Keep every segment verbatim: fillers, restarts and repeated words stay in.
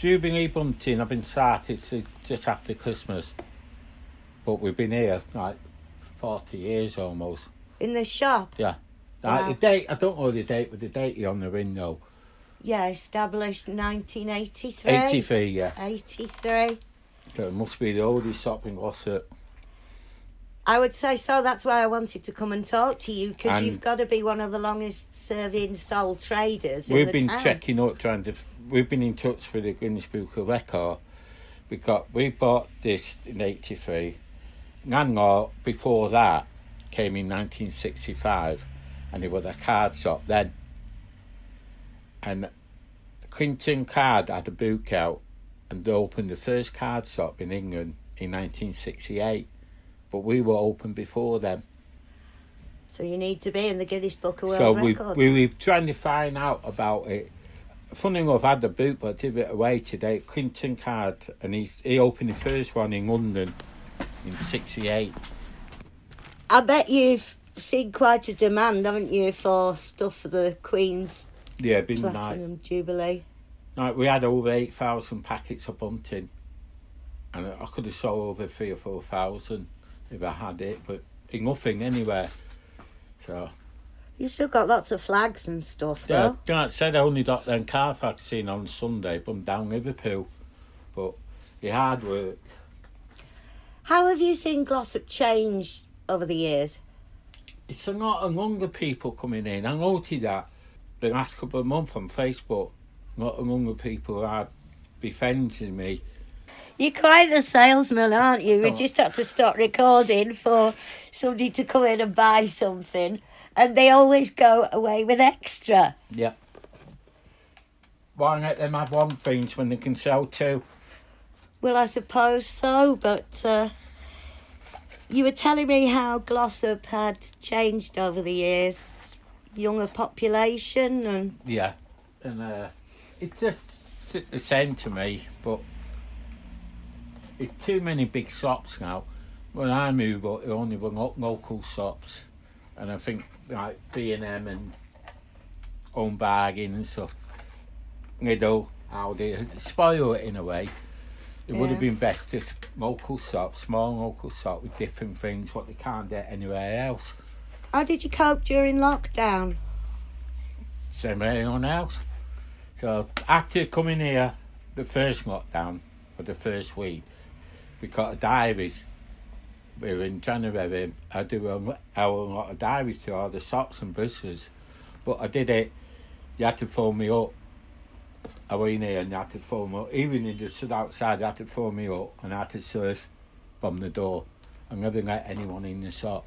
Jubilee bunting, I've been started since just after Christmas. But we've been here like forty years almost. In the shop? Yeah. Wow. Like, the date, I don't know the date, but the date on the window. Yeah, established nineteen eighty-three. eighty-three, yeah. eighty-three. So it must be the oldest shop in Glossop. I would say so. That's why I wanted to come and talk to you, because And you've got to be one of the longest serving sole traders in We've the been town. checking up, trying to. We've been in touch with the Guinness Book of Record because we bought this in eighty-three. Nanlaw, before that, came in nineteen sixty-five, and it was a card shop then. And Clinton Card had a book out and they opened the first card shop in England in nineteen sixty-eight. But we were open before them. So you need to be in the Guinness Book of World so we, Records. we were trying to find out about it. Funny enough, I had the book, but I gave it away today. Clinton Card, and he's, he opened the first one in London in sixty-eight. I bet you've seen quite a demand, haven't you, for stuff for the Queen's Yeah, been like, Platinum Jubilee. like we had over eight thousand packets of bunting, and I could have sold over three or four thousand if I had it, but nothing anywhere. So You still got lots of flags and stuff, yeah, though. like I said, I only got them car facts in on Sunday, but I'm down Liverpool. But the hard work. How have you seen Glossop change over the years? It's a lot of younger people coming in. I noticed that the last couple of months on Facebook, a lot of younger people are befriending me. You're quite the salesman, aren't you? We Oh. just had to stop recording for somebody to come in and buy something, and they always go away with extra. Yeah. Why let them have one thing when they can sell two? Well, I suppose so, but uh, you were telling me how Glossop had changed over the years. Younger population and... Yeah. And uh, it's just the same to me, but it's too many big shops now. When I move up, there only were lo- local shops. And I think like B and M and Home Bargain and stuff, Lidl, Aldi, spoil it in a way. It would Yeah. have been best just local shops, small local shop with different things, what they can't get anywhere else. How did you cope during lockdown? Same as anyone else. So after coming here, the first lockdown, for the first week, we got a diaries. We were in January. I do a, a lot of diaries to all the shops and businesses. But I did it, you had to phone me up. I went in here and you had to phone me up. Even if you stood outside, you had to phone me up and I had to serve from the door. I never let anyone in the shop.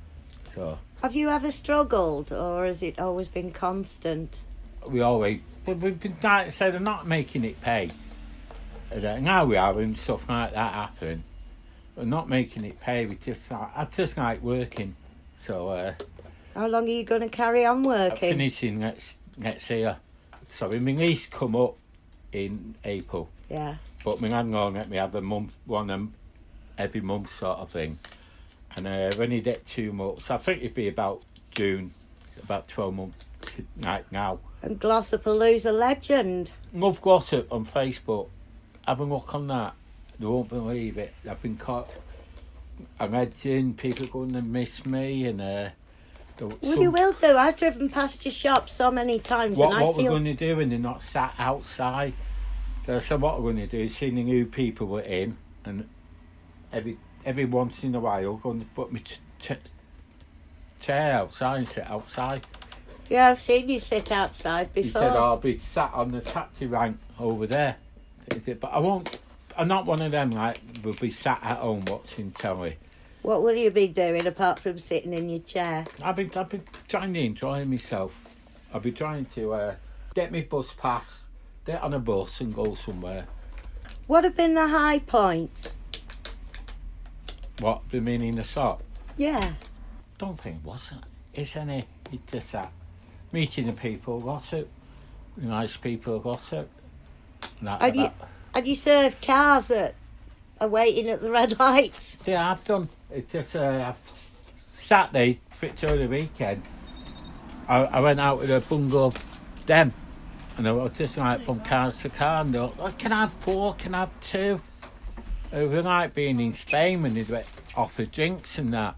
So Have you ever struggled, or has it always been constant? we always, but we've been, like I said, they're not making it pay. And, uh, now we are when stuff like that happen. We're not making it pay. We just, like, I just like working. So uh, How long are you going to carry on I'm working? finishing next next year. So my lease come up in April, Yeah. but my landlord let me have a month, one um, every month sort of thing. And uh, when you get two months, I think it'd be about June, about twelve months like now. And Glossop will lose a legend. Love Glossop on Facebook. Have a look on that. They won't believe it. I've been caught a legend. People going to miss me, and uh, the, Well, some, you will do. I've driven past your shop so many times, what, and I what feel... we're going to do when they're not sat outside. So, so what we're going to do is see the new people were in, and every every once in a while, going to put me t- t- chair outside and sit outside. Yeah, I've seen you sit outside He before. said, oh, I'll be sat on the taxi rank over there. But I won't, I'm not one of them, like, will be sat at home watching telly. What will you be doing apart from sitting in your chair? I've been, I've been trying to enjoy myself. I've been trying to uh, get my bus pass, get on a bus and go somewhere. What have been the high points? What, the meaning the shop? Yeah. Don't think it wasn't. It's any, it's just that. Meeting the people, gossip. Nice people, gossip. That, And you, that. and you serve cars that are waiting at the red lights? Yeah, I've done. It's just uh, I've, Saturday, fit through the weekend, I, I went out with a bungalow, them, And I was just like from cars to car and thought, oh, can I have four, can I have two? It was like being in Spain when they'd offer drinks and that.